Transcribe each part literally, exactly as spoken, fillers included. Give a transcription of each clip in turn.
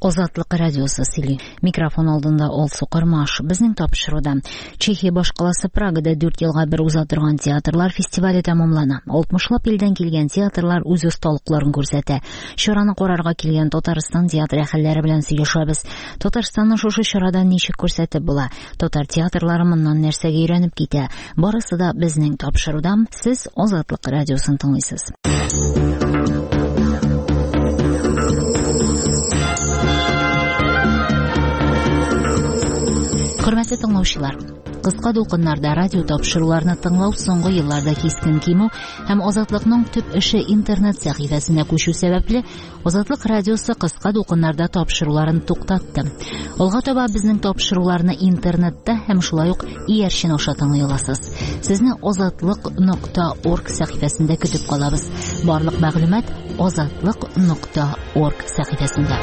Азатлык радиосы сөйли. Микрофон алдында Ол Сукырмаш. Безнең тапшыруда Чехия башкаласы Прагада дүрт елга бер уза торган театрлар фестивале тәмамлана. алтмышлап илдән килгән театрлар үз осталыкларын күрсәтә. Чараны карарга килгән Татарстан театр әһелләре белән сөйләшәбез. Татарстанның шушы чарадан ничек күрсәтеп була? Татар театрлары моннан нәрсәгә өйрәнеп китә? Барысы да безнең тапшыруда. Сез Азатлык радиосын тыңлыйсыз. Хөрмәтле тыңлаучылар, кыска дулкыннарда радио тапшыруларны тыңлау соңгы елларда кискен кимү һәм Азатлыкның төп эше интернет сәхифәсенә күчү сәбәпле Азатлык радиосы кыска дулкыннарда тапшыруларын туктатты. Алга таба безнең тапшыруларны интернетта һәм шулай ук иярчен аша тыңлый аласыз. Сезне азатлык нокта орг сәхифәсендә көтеп калабыз. Барлык мәгълүмат азатлык нокта орг сәхифәсендә.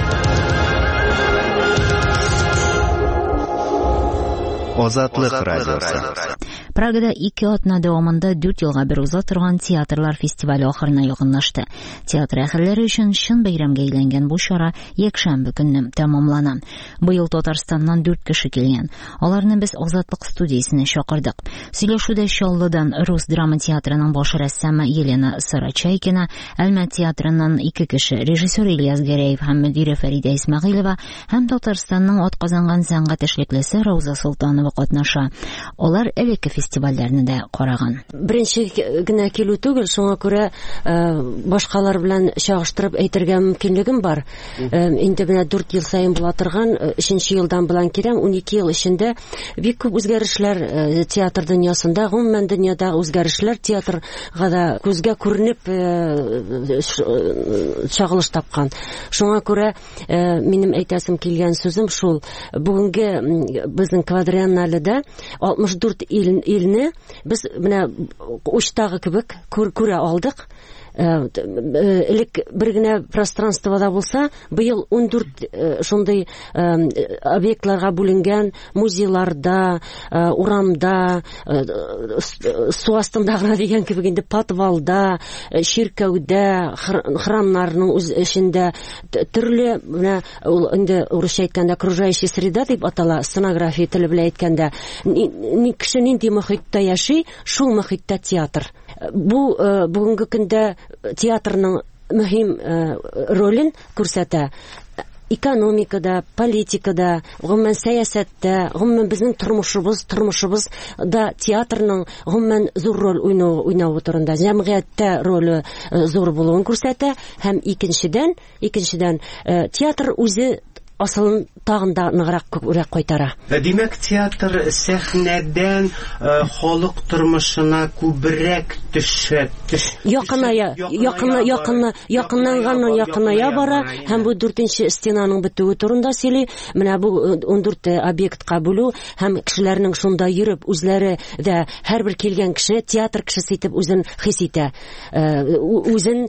Азатлык радиосы. Прагада ике атна дәвамында дүрт елга бер уза торган театрлар фестивале ахырына якынлашты. Театр әһелләре өчен чын бәйрәмгә әйләнгән бу чара якшәмбе көнне тәмамлана. Быел Татарстаннан дүрт кеше килгән. Аларны без Азатлык студиясенә чакырдык. Сөйләшүдә Чаллыдан Рус драма театрының баш рәссамы Елена Сарачайкина, Әлмәт театрыннан ике кеше, режиссер Ильяс Гәрәев һәм мөдире Фәридә Исмәгыйлова һәм Татарстанның атказанган сәнгать эшлеклесе Рауза Солтанова катнаша. Алар элекке фестивальләрне дә караган. Беренче генә килү түгел, шуңа күрә башкалар белән чагыштырып әйтергә мөмкинлегем бар. Инде менә дүрт ел сайын була торган, өченче елдан белән кирәм, унике ел эчендә бик күп үзгәрешләр театр дөньясында, гомумән дөньяда үзгәрешләр театрга да күзгә күренеп чагылыш тапкан. Шуңа күрә минем әйтәсем килгән сүзем шул: бүгенге безнең квадриенналеда алтмыш дүрт ил илне без менә учтагы кебек күрә алдык. Элек бер генә пространствода булса, быел ун дүрт шундый объектларга бүленгән, музейларда, урамда, су астында гына дигән кебек инде подвалда, чиркәүдә, храмнарның үз эчендә төрле менә инде урысча әйткәндә окружающая среда дип атала, сценография теле белән әйткәндә, ни кеше нинди мөхиттә яши, шул мөхиттә театр. Бу бүгенге көндә театрның мөһим ролен күрсәтә. Экономикада, политикада, гомумән сәясәттә, гомумән безнең тормышыбыз, тормышыбыз да театрның гомумән зур роль уйнау турында, җәмгыятьтә роле зур булуын күрсәтә. Һәм икенчедән, икенчедән театр үзе асылын тагын да ныграк күрәк кайтара. Димәк, театр сәхнәдән халык тормышына күбрәк төшә, якыная, якына, якына, якыннан якыная бара. Һәм бу дүртенче стенаның бетүе турында сөйли. Менә бу ун дүрт объектка бүлү һәм кешеләрнең шунда йөреп үзләре дә һәрбер килгән кеше театр кешесе итеп үзен хис итә. Үзен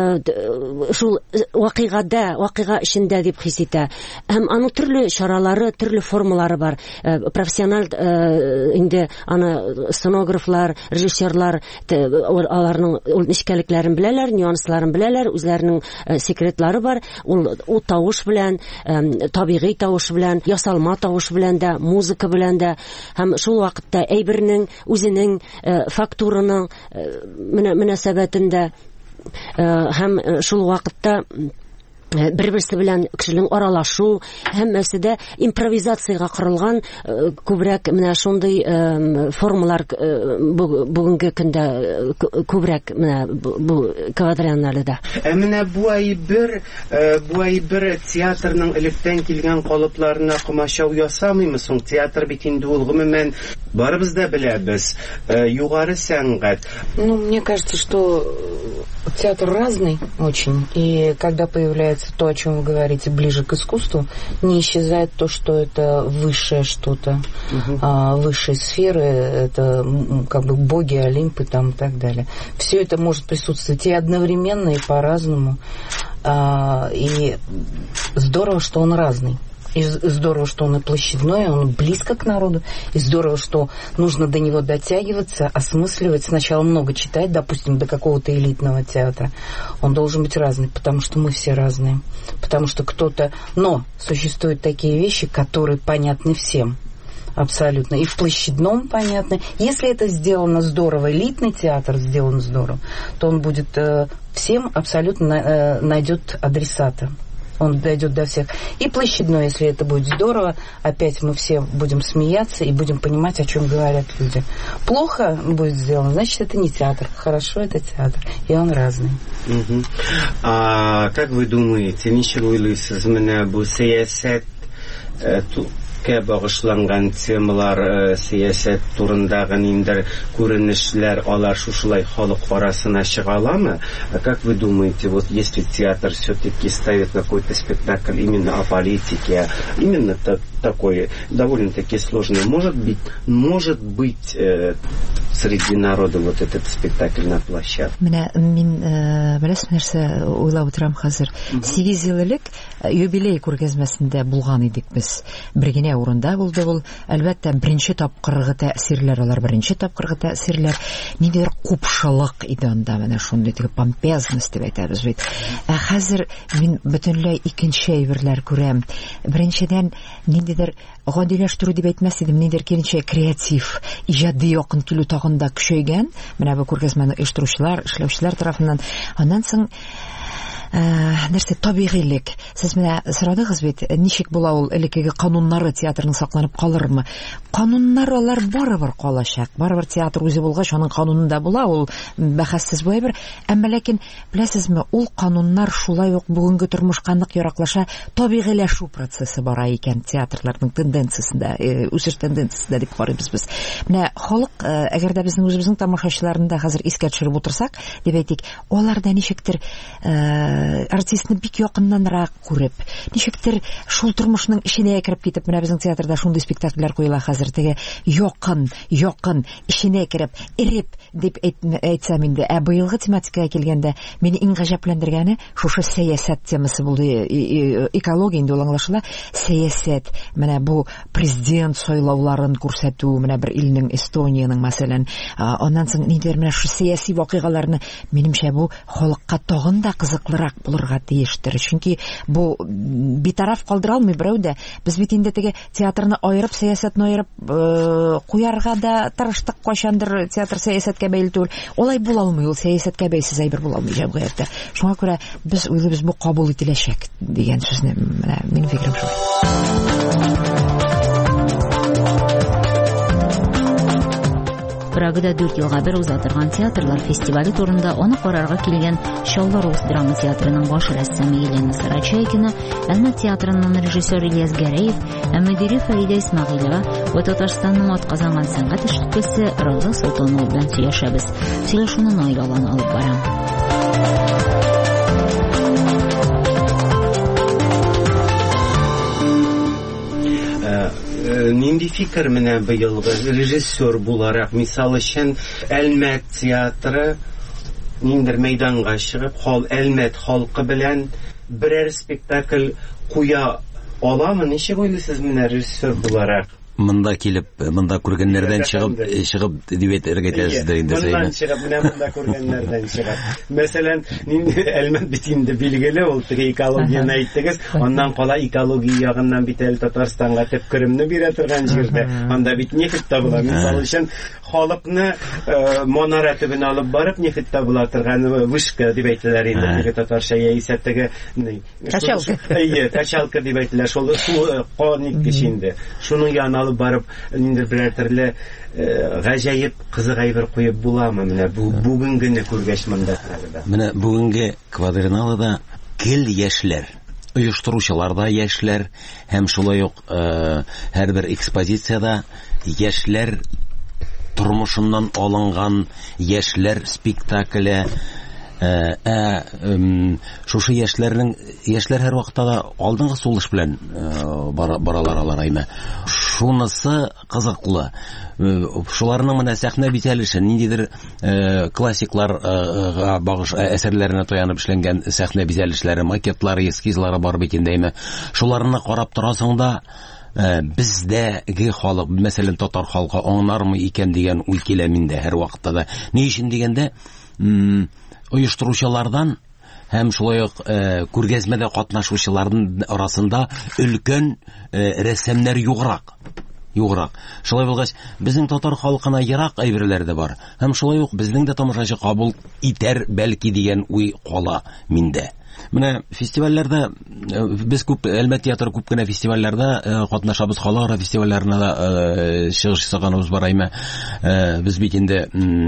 шул вакыйгада, вакыйга эчендә дип хис итә. Һәм аның төрле чаралары, төрле формалары бар. Профессиональ инде аны сценографлар, режиссерлар аларның нечкәлекләрен беләләр, нюансларын беләләр, үзләренең секретлары бар. Ул тавыш белән, табигый тавыш белән, ясалма тавыш белән дә, музыка белән дә, һәм шул вакытта әйбернең үзенең фактураның мөнәсәбәтендә һәм шул вакытта бер-берсе белән кешенең аралашу, һәммәсе импровизациягә корылган күбрәк менә шундый формалар бүгенге көндә күбрәк менә бу квадриенналеда. Ә менә бу әйбер, бу әйбер театрның электән килгән калыпларына комачау ясамыймы соң? Театр бит инде ул гомумән барыбыз да беләбез, югары сәнгать. Ну, мне кажется, что театр разный очень, и когда появляется то, о чем вы говорите, ближе к искусству, не исчезает то, что это высшее что-то, uh-huh. а, высшие сферы, это как бы боги, олимпы там и так далее. Все это может присутствовать и одновременно, и по-разному. А, и здорово, что он разный. И здорово, что он и площадной, он близко к народу. И здорово, что нужно до него дотягиваться, осмысливать. Сначала много читать, допустим, до какого-то элитного театра. Он должен быть разный, потому что мы все разные. Потому что кто-то... Но существуют такие вещи, которые понятны всем. Абсолютно. И в площадном понятно. Если это сделано здорово, элитный театр сделан здорово, то он будет э, всем абсолютно э, найдет адресата. Он дойдет до всех. И площадной, если это будет здорово, опять мы все будем смеяться и будем понимать, о чем говорят люди. Плохо будет сделано, значит, это не театр. Хорошо, это театр. И он разный. Угу. А как вы думаете, ничего ли с меня bu siyaset bağışlangan temalar, siyaset турындагы ниндер күренешләр, алар шушылай халык арасына чыга аламы? Как вы думаете, вот если театр все-таки ставит какой-то спектакль именно о политике, именно так, такой довольно-таки сложный, может быть, может быть э, среди народа вот этот спектакль на площадке? Менә мин беләсез нәрсә уйлап утырам хәзер. сигез ел элек юбилей күргәзмәсендә булган идек без. Бер генә урында булды ул. Әлбәттә, беренче тапкыргы тәэсирләр, алар беренче тапкыргы тәэсирләр. Ниндидер купшылык иде анда, менә шундый теге помпезность дип әйтәбез бит. Ә хәзер мин бөтенләй икенче әйберләр күрәм. Беренчедән ниндидер гадиләштерү дип әйтмәс идем, ниндидер киренчә креатив, иҗади якын килү тагында көчәйгән. Менә бу күргәзмәне оештыручылар, эшләүчеләр тарафыннан. Аннан соң нәрсә табигыйлек. Сез менә сорадыгыз бит, ничек була ул элеккеге кануннары театрның сакланып калырмы? Кануннар алар барыбер калачак. Барыбер театр үзе булгач, аның канунында була, ул бәхәссез бу әйбер. Әмма ләкин беләсезме, ул кануннар шулай ук бүгенге тормышка нык яраклаша, табигыйләшү процессы бара икән театрларның тенденциясендә, үсеш тенденциясендә дип карыйбыз без. Менә халык, әгәр дә безнең үзебезнең тамашачыларында хәзер искә төшереп утырсак, дип әйтик, алар да ничектер артистны бик якыннанрак күреп, ничектер шул тормышның иченә кереп китеп, менә безнең театрда шундый спектакльләр куела хәзер, теге якын, якын иченә кереп, иреп дип әйтсәм инде. Ә быелгы тематикага килгәндә, мине иң гаҗәпләндергәне шушы сәясәт темасы булды. Экология инде ул аңлашыла. Сәясәт, менә бу президент сайлауларын күрсәтү, менә бер илнең, Эстониянең мәсәлән, аннан соң ниндидер менә шу сәяси вакыйгаларны, минемчә бу халыкка тагын да кызыклырак булырга тиештер. Чөнки бу битараф калдыра алмый берәү дә. Без бит инде теге театрны аерып, сәясәтне аерып куярга да тырыштык кайчандыр, театр сәясәткә бәйле түгел. Олай була алмый, ул сәясәткә бәйсез әйбер була алмый җәмгыятьтә. Шуңа күрә без уйлыйбыз, бу кабул ителәчәк дигән сүзне, менә минем фикерем шулай. Прагада дүрт елга бер уза торган театрлар фестивале турында аны карарга килгән Шауларус драма театрының баш рәссамы Елена Сарачайкина, Әлмәт театрының режиссеры Ильяс Гәрәев һәм мөдире Фәридә Исмәгыйлова ва Татарстанның атказанган сәнгать эшлеклесе Рауза Солтанова белән сөйләшәбез. Сөйләшүне Наилалан алып барам. Нинди фикер менә быелгы режиссер буларак, мисал өчен Әлмәт театры ниндер мәйданга чыгып, хал Әлмәт халкы белән берәр спектакль куя аламы? Ничек уйлыйсыз менә режиссер буларак? Монда килеп, монда күргәннәрдән чыгып, чыгып дип әйтергә кирәк инде Сәйнә. Монда чыгып, менә монда күргәннәрдән чыгып. Мәсәлән, Әлмәт бит инде билгеле, ул теге экологияны әйттегез, аннан кала экология ягыннан бит әле Татарстанга төпкеремне бирә торган җирдә. Анда бит нефть табыла. Мисал өчен, халыкны манара төбенә алып барып, нефть табыла торган вышка дип әйтәләр инде, теге татарча яисә теге качалка. Әйе, качалка дип әйтәләр. Шул коник кешинде. Шуның янына алып барып, ниндер берәр төрле гаҗәеп кызык әйбер куеп буламы менә бу бүгенгене күргәч монда? Менә бүгенге квадренналада гел яшьләр, оештыручылар да яшьләр, һәм шулай ук һәрбер экспозициядә яшьләр тормышыннан алынган яшьләр спектакле Ә шушы яшьләрнең яшьләр һәр вакытта да алдынгы сулыш белән баралар алар айма. Шунысы кызыклы. Шуларның менә сәхнә битәлеше ниндидер классикларга багыш әсәрләренә таянып эшләнгән сәхнә битәлешләре, макетлары, эскизлары бар бит инде әйме. Шуларны карап торасың да бездәге халык, мәсәлән татар халкы аңлармы икән дигән уй килә миндә һәр вакытта да. Ни өчен дигәндә, оештыручылардан һәм шулай ук күргәзмәдә катнашучыларның арасында өлкән рәссамнар юграк. Юграк. Шулай булгач, безнең татар халкына ерак әйберләр дә бар. Һәм шулай ук безнең дә тамашачы кабул итәр бәлки дигән уй кала миндә. Менә фестивальләрдә без күп Әлмәт театры күп кенә фестивальләрдә катнашабыз, халыкара фестивальләренә дә чыгыш ясаганыбыз бар әйме. Без бит инде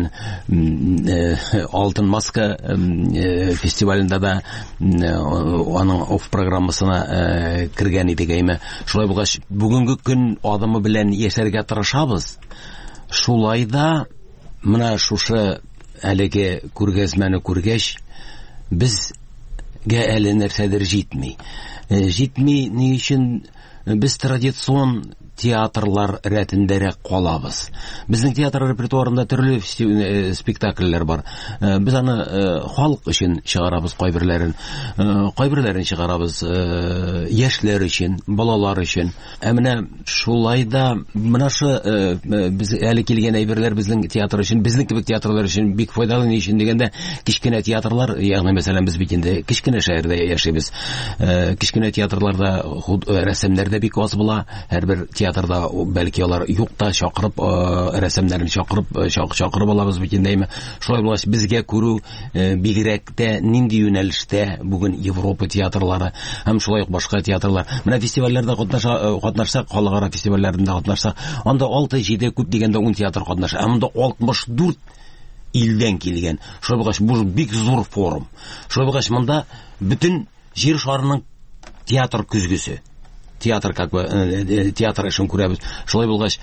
Алтын маска фестивалендә дә аның оф программасына кергән идек әйме. Шулай булгач, бүгенге көн адымы белән яшәргә тырышабыз. Шулай да менә шушы әлеге күргәзмәне күргәч, без га әле нәрсәдер җитми. Җитми ни өчен без традицион театрлар рәтендәрәк калабыз. Безнең театр репертуарында төрле спектакльләр бар. Без аны халык өчен чыгарабыз, кайберләрен, кайберләрен чыгарабыз яшьләр өчен, балалар өчен. Ә менә шулай да менә шу без әле килгән әйберләр безнең театр өчен, безнең кебек театрлар өчен бик файдалы. Ни өчен дигәндә, кичкенә театрлар, ягъни мәсәлән без бит инде кичкенә шәһәрдә яшибез. Кичкенә театрларда рәссамнар да бик аз була. Һәрбер театрда бәлки алар юкта чакырып рәссамнәрне чакырып чакырып алабыз бит инде. Шулай булгач, безгә күрү бигрәк тә нинди юнәлештә бүген Европа театрлары һәм шулай ук башка театрлар. Менә фестивальләрдә катнашсак, халыкара фестивальләрендә катнашсак, анда алты җиде күп дигәндә ун театр катнаша. Анда алтмыш дүрт илдән килгән. Шулай булгач, бу бик зур форум. Шулай булгач, монда бөтен җир шарының театр күзгесе. Театр как бы театр эшен күрәбез. Шулай булгач,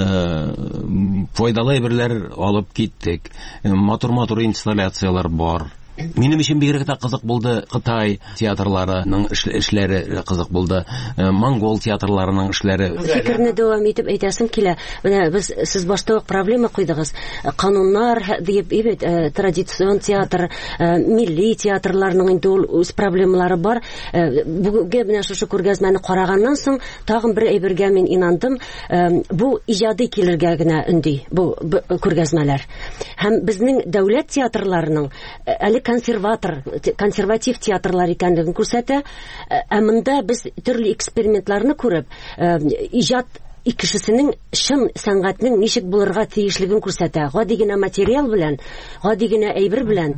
файдалы әйберләр алып киттек. Матур-матур инсталляциялар бар. Минем өчен бигрәк тә кызык булды Кытай театрларының эшләре, кызык булды. Монгол театрларының эшләре. Фикерне дәвам итеп әйтәсем килә. Менә без сез башта ук проблема куйдыгыз. Кануннар дип, бит традицион театр, милли театрларның инде үз проблемалары бар. Бүгенге менә шушы күргәзмәне караганнан соң тагын бер әйбергә мин инандым. Бу иҗади килергә генә өнди бу күргәзмәләр. Һәм безнең дәүләт театрларының әле консерватор, консерватив театрлар икәнлеген күрсәтә. Ә монда без төрле экспериментларны күреп, иҗат кешесенең шын сәнгатьнең ничек булырга тиешлеген күрсәтә. Гади генә материал белән, гади генә әйбер белән,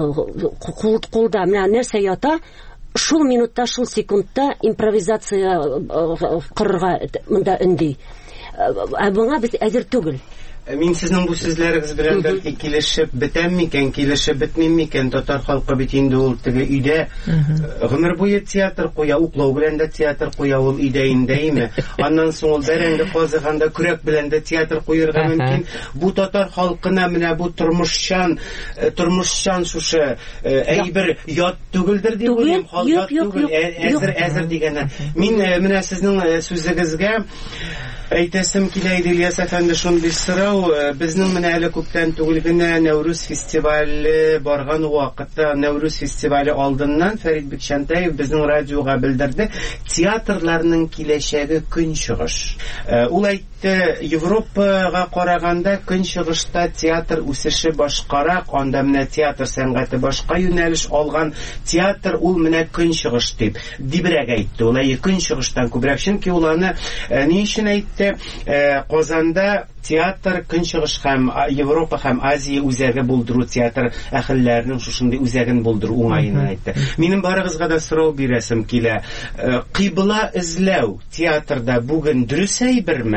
кулда менә нәрсә ята, шул минутта, шул секундта импровизация кырырга монда өнди. Ә буңа без әзер түгел. Мин сезнең бу сүзләрегез белән бәлки килешеп бетәм микән, килешеп бетмим микән, татар халкы бит инде ул теге өйдә гомер буе театр куя, уклау белән дә театр куя, ул өйдә индәйме. Аннан соң ул бәрәңге казыганда күрәк белән дә театр куярга мөмкин. Бу татар халкына менә бу тормышчан, тормышчан шушы әйбер ят түгелдер дип уйлыйм. Халык түгел, әзер әзер дигәнә. Мин менә сезнең сүзегезгә әйтәсем килә иде, Ильяс әфәнде, шундый сорау. Безнең менә әле күптән түгел генә Нәүрүз фестивале барган вакытта, Нәүрүз фестивале алдыннан Фәрит Бикчәнтәев безнең радиога белдерде, театрларның киләчәге көнчыгыш. Ул әйтте, Европага караганда көнчыгышта театр үсеше башкарак, анда менә театр сәнгате башка юнәлеш алган. Театр ул менә көнчыгыш дип дибрәк әйтте. Ул әйе көнчыгыштан күбрәк, чөнки ул аны ни өчен әйтте? Казанда театр көнчыгыш һәм Европа һәм Азия үзәге булдыру, театр әһелләренең шушындый үзәген булдыру уңаена әйтте. Минем барыгызга да сорау бирәсем килә. Кыйбла эзләү театрда бүген дөрес әйберме?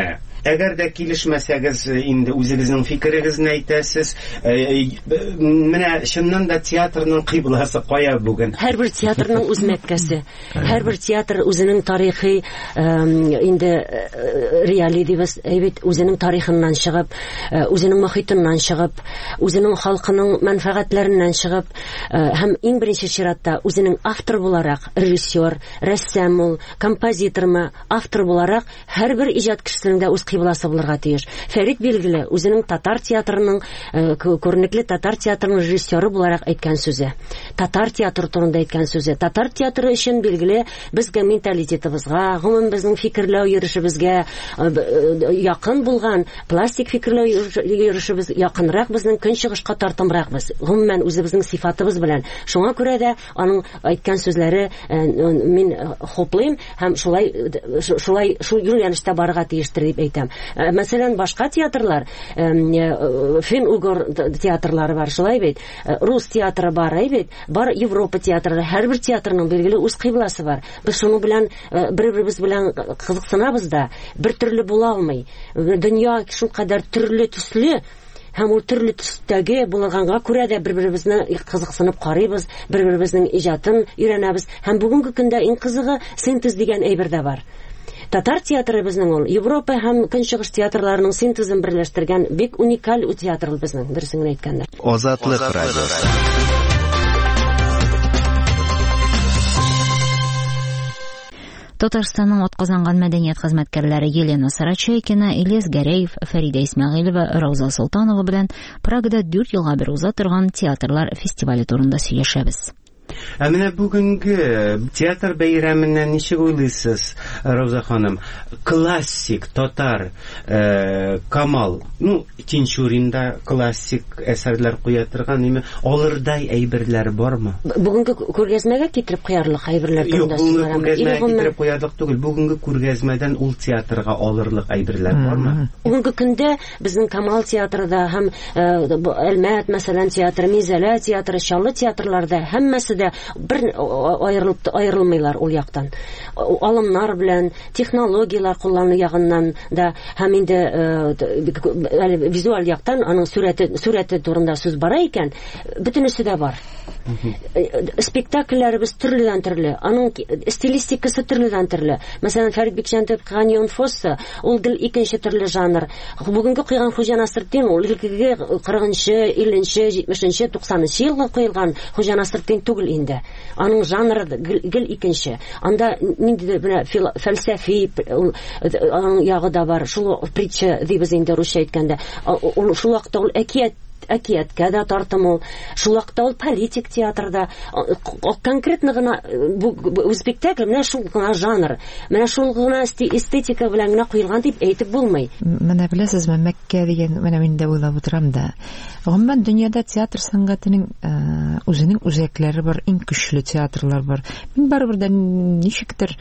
әгәр дә килешмәсәгез, инде үзегезнең фикерегезне әйтәсез. Менә чыннан да театрның кыйбласы кая бүген? Һәрбер театрның үз Мәккәсе. Һәрбер театр үзенең тарихи, инде реалий дибез, әйбит, үзенең тарихыннан чыгып, үзенең мохитыннан чыгып, үзенең халкының мәнфәгатьләреннән чыгып, һәм иң беренче чиратта үзенең автор буларак, режиссер, рәссам ул, композитормы, автор буларак һәрбер иҗат кешесенең дә үз кыйбласы булырга тиеш. Фәрит билгеле үзенең татар театрының, күренекле татар театрының режиссеры буларак әйткән сүзе. Татар театры турында әйткән сүзе. Татар театры өчен билгеле безгә менталитетыбызга, гомум безнең фикерләү йөрешебезгә якын булган, пластик фикерләү йөрешебез якынрак, безнең көнчыгышка тартымракбыз. Гомумән үзебезнең сифатыбыз белән. Шуңа күрә дә аның әйткән сүзләре мин хуплыйм һәм шулай шулай шул юнәлештә барырга тиештер дип әйтәм. Мәсәлән, башка театрлар, фин-угор театрлары бар, шулай бит. Рус театры бар, әйбит. Бар Европа театры, һәрбер театрның билгеле үз кыйбласы бар. Без шуның белән бер-беребез белән кызыксынабыз да, бер төрле була алмый. Дөнья шул кадәр төрле төсле, һәм ул төрле төстәге булганга күрә дә бер-беребезне кызыксынып карыйбыз, бер-беребезнең иҗатын өйрәнәбез. Һәм бүгенге көндә иң кызыгы синтез дигән әйбер дә бар. Татар театры безнең ул Европа һәм көнчыгыш театрларының синтезын берләштергән бик уникаль театр безнең, дөресен әйткәндә. Азатлык радиосы. Татарстанның атказанган мәдәният хезмәткәрләре Елена Сарачайкина, Ильяс Гәрәев, Фәридә Исмәгыйлова, Рауза Солтанова белән Прагада дүрт елга бер уза торган театрлар фестивале турында сөйләшәбез. Ә менә бүгенге театр бәйрәменнән ничек уйлыйсыз, Рауза ханым? Классик татар Камал, ну, Тинчуринда классик әсәрләр куя торган, име, алырдай әйберләр бармы? Бүгенге күргәзмәгә китереп куярлык әйберләр турында сүзләрем. Бүгенге күргәзмәгә китереп куярлык түгел, бүгенге күргәзмәдән ул театрга алырлык әйберләр бармы? Бүгенге көндә безнең Камал театрында һәм Әлмәт, мәсәлән, театры, Мизәлә театры, Чаллы театрларда һәммәсе дә бер аерылып аерылмыйлар ул яктан. Алымнар белән, технологиялар куллану ягыннан да һәм инде визуаль яктан аның сурәте сурәте турында сүз бара икән, бөтенесе дә бар. Спектакльләребез төрледән төрле, аның стилистикасы төрледән төрле. Мәсәлән, Фәрит Бикчәнтек Каньон Фосса, ул гел икенче төрле жанр. Бүгенге куйган Хуҗа Насретдин, ул илгеге кырыгынчы, илле, җитмешенче, туксанынчы елга куелган Хуҗа Насретдин түгел инде. Аның жанры гел икенче. Анда ниндидер менә фәлсәфи аның ягы да бар. Шул притча дибез инде русча әйткәндә. Ул шул вакытта ул әкият әкияткә дә тартым ул. Шул вакытта ул политик театрда конкретно гына бу спектакль менә шул гына жанр, менә шул гына эстетика белән генә куелган дип әйтеп булмый. Менә беләсезме, Мәккә дигән менә мин дә уйлап утырам да. Гомумән дөньяда театр сәнгатының үзенең үзәкләре бар, иң көчле театрлар бар. Мин барыбер дә ничектер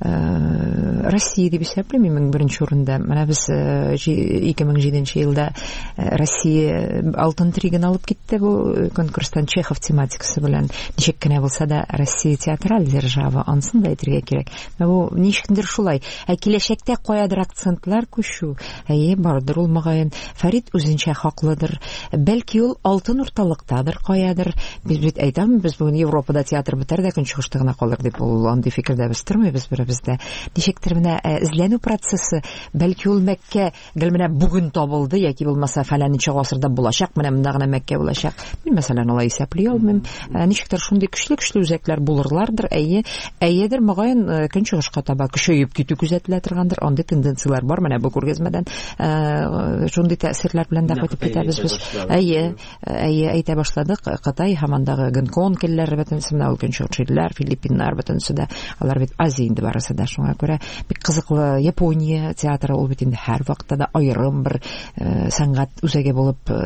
Россия дип исәплим мең беренче урында. Менә без ике мең җиденче елда Россия алтын тригын алып китте бу конкурстан Чехов тематикасы белән. Ничек кенә булса да Россия театраль держава, ансын да әйтергә кирәк. Бу ничектер шулай. Ә киләчәктә каядыр акцентлар күчү, әйе, бардыр ул мөгаен. Фәрит үзенчә хаклыдыр. Бәлки ул алтын урталыктадыр каядыр. Без бит әйтәм, без бүген Европада театр бетәр дә көнчыгышта гына калыр дип ул андый фикердә без тормыйбыз беребездә. Ничектер менә эзләнү процессы, бәлки ул Мәккә гел менә бүген табылды, яки булмаса фәләнче гасырда булачак, менә монда гына Мәккә булачак. Мин мәсәлән алай исәпли алмыйм. Ничектер шундый көчле-көчле үзәкләр булырлардыр, әйе, әйедер мөгаен көнчыгышка таба көчәеп китү күзәтелә торгандыр. Андый тенденциялар бар менә бу күргәзмәдән. Шундый тәэсирләр белән дә кайтып китәбез без. Әйе, әйе, әйтә башладык. Кытай һәм андагы Гонконг илләре бөтенесе менә ул көнчыгышлар, Филиппиннар бөтенесе дә, алар бит Азия инде барысы да. Шуңа күрә бик кызыклы Япония театры ул бит инде һәр вакытта да аерым бер сәнгать үзәге булып торды дип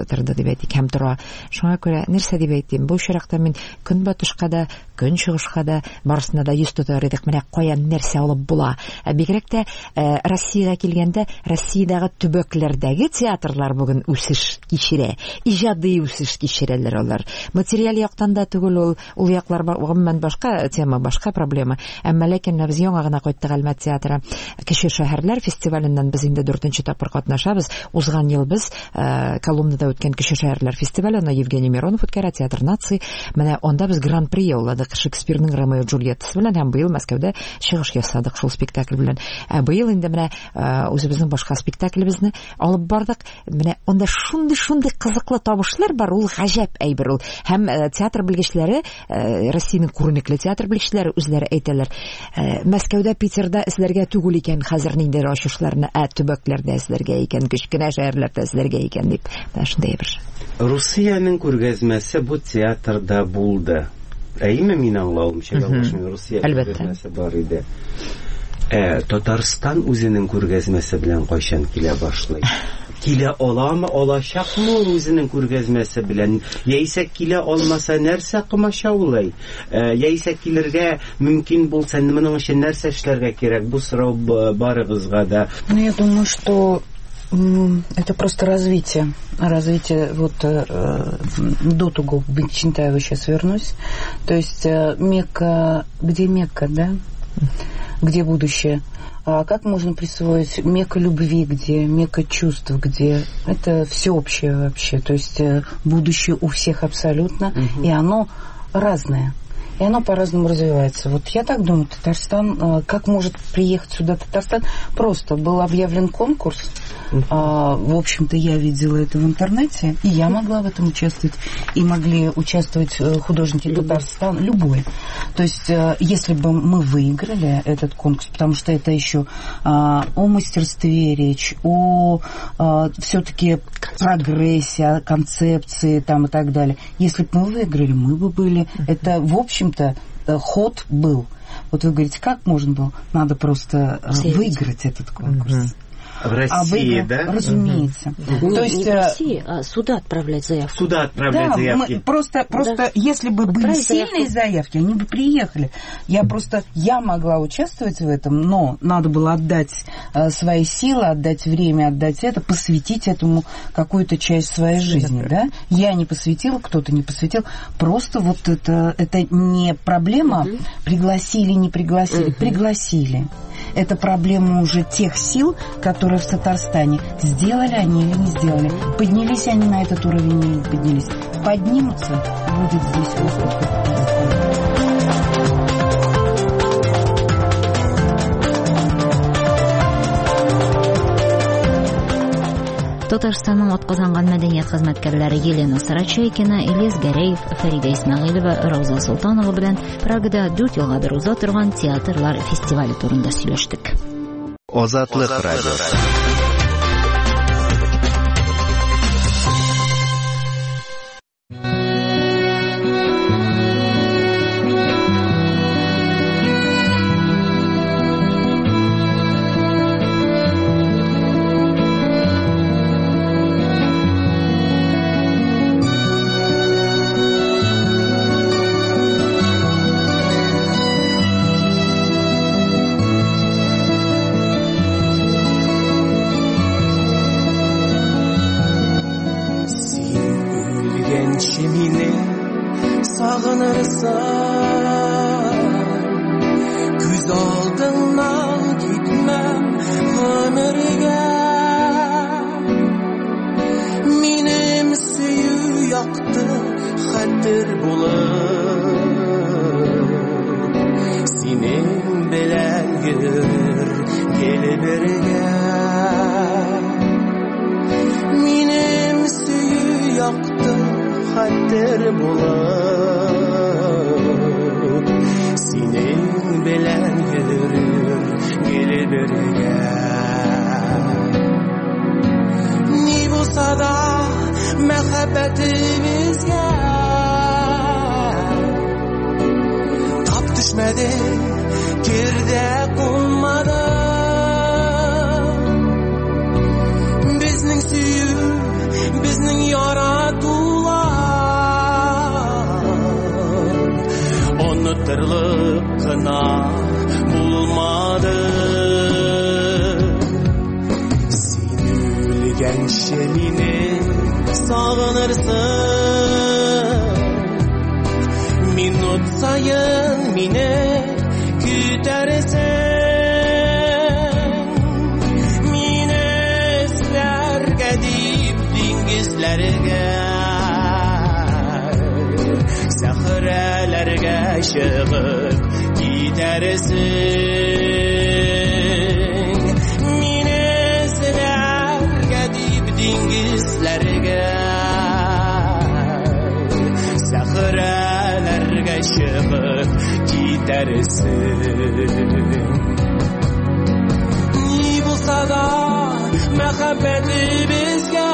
дип әйтик һәм тора. Шуңа күрә нәрсә дип әйтим, бу очракта мин көнбатышка да, көнчыгышка да барысына да йөз тотар идек. Менә каян нәрсә алып була. Ә бигрәк тә Россиягә килгәндә, Россиядагы төбәкләрдәге театрлар бүген үсеш кичерә, иҗади үсеш кичерәләр алар. Материаль яктан да түгел ул, ул яклар гомумән башка тема, башка проблема. Әмма ләкин без яңа гына кайттык Әлмәт театры кече шәһәрләр фестиваленнән без инде дүртенче тапкыр катнашабыз. Узган ел без Коломнада үткән кече шәһәрләр фестиваленә Евгений Миронов үткәрә, театр нации. Менә анда без гран-при яуладык Шекспирның Ромео и Джульеттасы белән һәм быел Мәскәүдә чыгыш ясадык шул спектакль белән. Ә быел инде менә үзебезнең башка спектаклебезне алып бардык. Менә анда шундый-шундый кызыклы табышлар бар, ул гаҗәп әйбер ул. Һәм театр белгечләре, Россиянең күренекле театр белгечләре үзләре әйтәләр. Мәскәүдә, Питерда эзләргә түгел икән хәзер нинди ачышларны, ә төбәкләрдә эзләргә икән, кечкенә шәһәрләрдә эзләргә икән дип. Менә шундый әйбер. Русиянең күргәзмәсе бу театрда булды. Әйме мин аңлавымча, Русия күргәзмәсе бар иде. Ә Татарстан үзенең күргәзмәсе белән кайчан килә башлый? Килә аламы, алачакмы үзенең күргәзмәсе белән? Яисә килә алмаса нәрсә кымашаулый? Яисә килергә мөмкин булса, моның өчен нәрсә эшләргә кирәк? Бу сорау барыгызга да. Ну, я думаю, что это просто развитие. Развитие, вот э, до того, к Бекчентаеву сейчас вернусь. То есть э, Мекка, где Мекка, да? Где будущее? А как можно присвоить Мекка любви, где Мекка чувств, где это всеобщее вообще. То есть э, будущее у всех абсолютно, угу. И оно разное. И оно по-разному развивается. Вот я так думаю, Татарстан, как может приехать сюда Татарстан? Просто был объявлен конкурс. Uh-huh. В общем-то, я видела это в интернете, и я могла в этом участвовать. И могли участвовать художники Татарстана, любой. То есть, если бы мы выиграли этот конкурс, потому что это еще о мастерстве речь, о все-таки прогрессе, о концепции там, и так далее. Если бы мы выиграли, мы бы были. Uh-huh. Это, в общем-то, ход был. Вот вы говорите, как можно было? Надо просто Все выиграть это. этот конкурс. Uh-huh. В России, а вы, да? Разумеется. Mm-hmm. То есть не в России, а сюда отправлять заявки. Сюда отправлять да, заявки. Мы просто, просто да. Если бы были Отправить сильные заявки. заявки, они бы приехали. Я просто, я могла участвовать в этом, но надо было отдать э, свои силы, отдать время, отдать это, посвятить этому какую-то часть своей жизни, да? Я не посвятила, кто-то не посвятил. Просто вот это, это не проблема, mm-hmm. пригласили, не пригласили, mm-hmm. пригласили. Это проблема уже тех сил, которые в Татарстане. Сделали они или не сделали? Поднялись они на этот уровень или не поднялись? Поднимутся, будет здесь воздух. Татарстанның атказанган мәдәният хезмәткәрләре Елена Сарачайкина, Илез Гәрәев, Фәридә Исмәгыйлова, Рауза Солтанова белән Прагада дүрт елга бер уза торган театрлар фестивале турында сөйләштек. Азатлык радиосы. Bizning suyup, bizning yaratib Онытырлык кына булмады. Син үлгәнче мине сагынырсың, минут сайын мине күтәрсең, мине эзләргә дип диңгезләргә, сәхрәләргә чыгып китәрсең, мине эзләргә дип диңгезләргә, сәхрәләргә чыгып китәрсең. Ни булса да мәхәббәтебезгә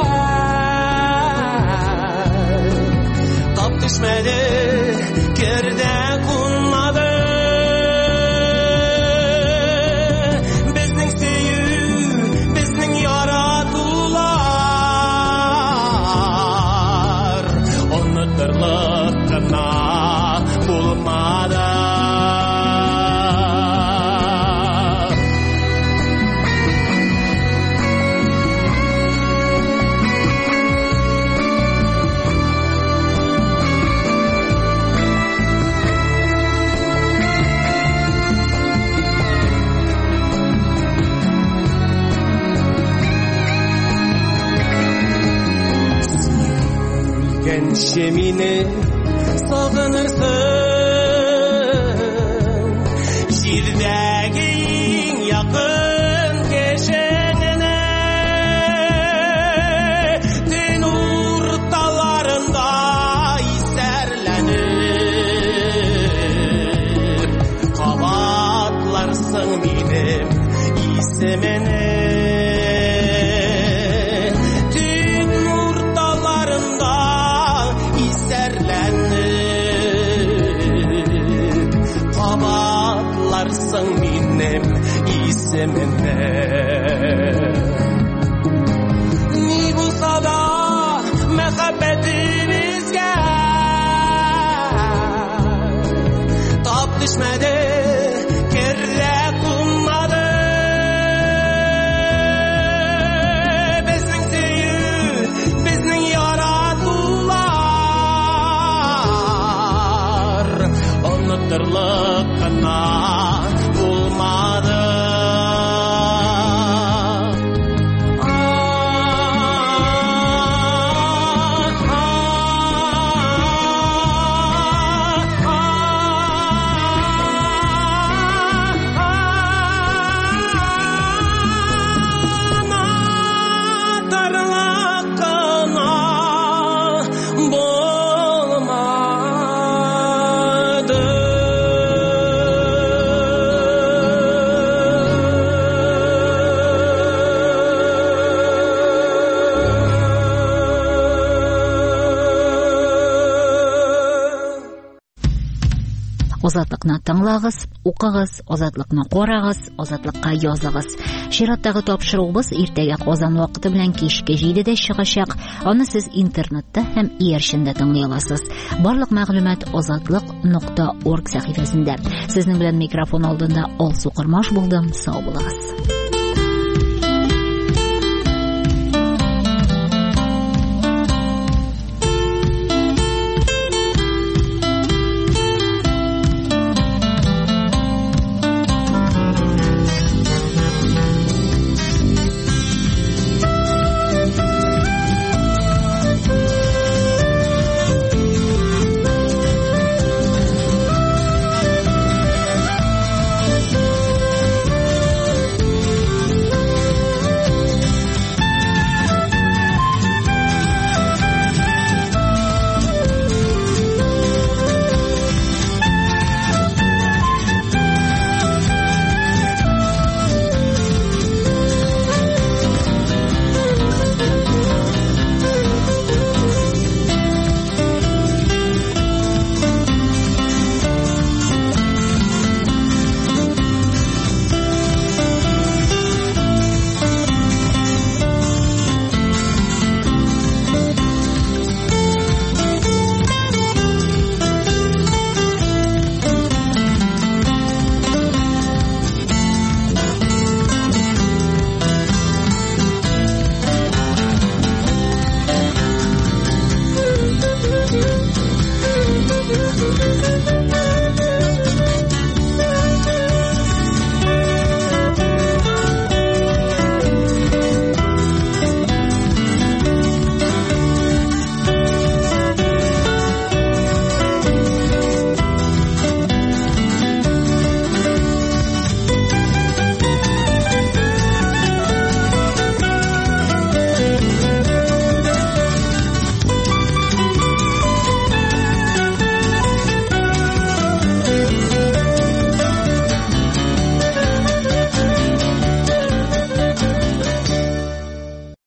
тап төшмәде, кердә кунмады. Безнең сөю, безнең яратулар онытырлык кына булмады. Үлгәнче мине сагынырсың, җирдәге иң якын кешеңне, төн урталарында исәрләнеп кабатларсың минем исемене. Кабатларсың минем исемене. Ни булса да мәхәббәтебезгә тап төшмәде, кердә кунмады. Безнең сөю, безнең яратулар онытырлык кына булмады. Азатлыкны тыңлагыз, укыгыз, азатлыкны карагыз, азатлыкка языгыз. Чираттагы тапшыруыбыз иртәгә Казан вакыты белән кичке җидедә чыгачак. Аны сез интернетта һәм иярчендә тыңлый аласыз. Барлык мәгълүмат азатлык нокта орг сәхифәсендә. Сезнең белән микрофон алдында Алсу Кырмаш булдым. Сау булыгыз.